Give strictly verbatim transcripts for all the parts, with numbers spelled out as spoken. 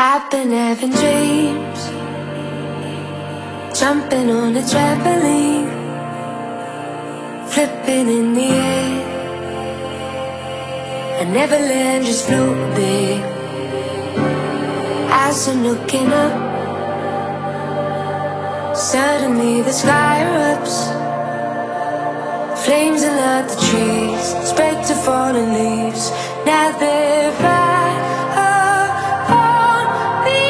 I've been having dreams, jumping on a trampoline, flipping in the air. I never land, just float there. As I'm looking up, suddenly the sky erupts. Flames alert the trees, spread to fallen leaves. Now they're right upon me,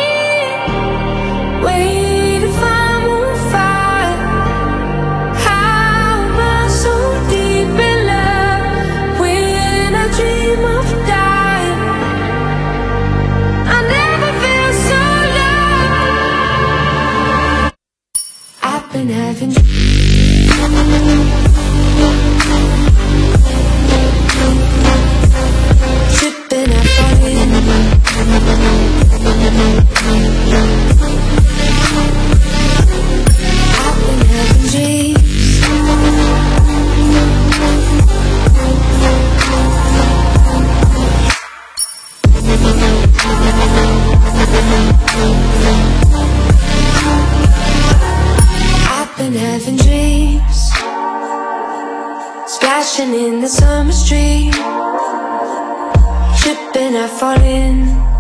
waiting for more fire. How am I so deep in love when I dream of dying? I never feel so low. I've been having tripping, I fall in. I've been having dreams, I've been having dreams, splashing in the summer stream, tripping, I fall in.